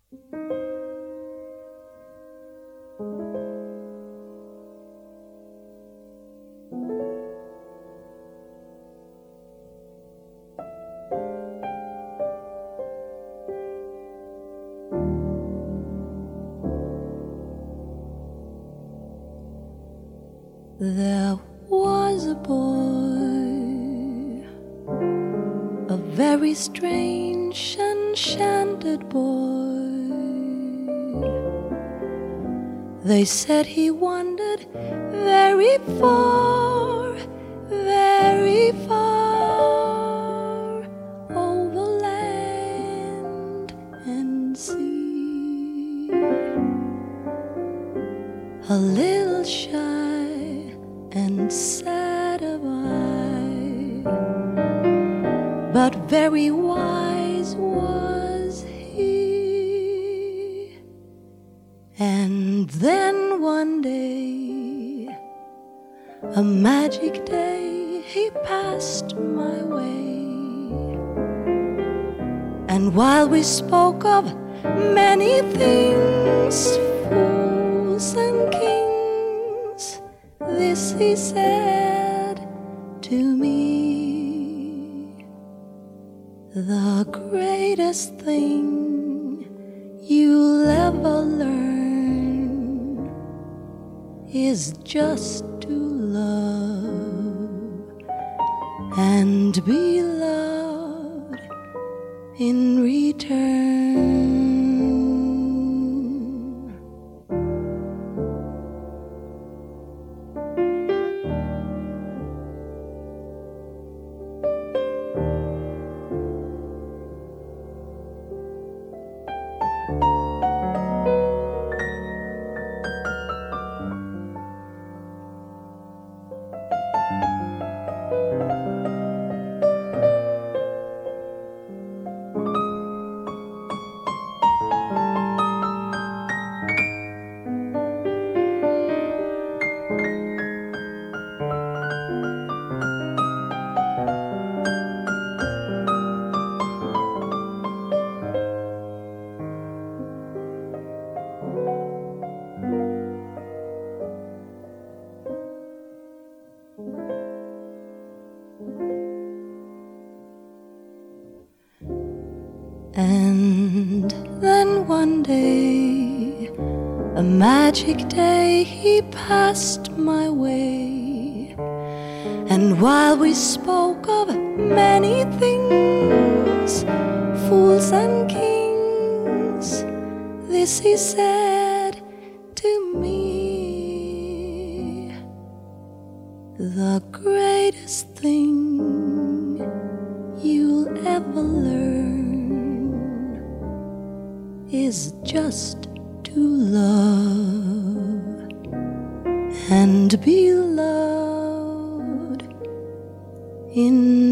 There was a boy, a very strange, enchanted boy. They said he wandered very far, very far, over land and sea. A little shy and sad of eye, but very wise was he. And then one day, a magic day, he passed my way. And while we spoke of many things, fools and kings, this he said to me: the greatest thing you'll ever learn is just to love and be loved in return. And then one day, a magic day, he passed my way. And while we spoke of many things, fools and kings, this he said to me: the greatest thing you'll ever learn is just to love and be loved in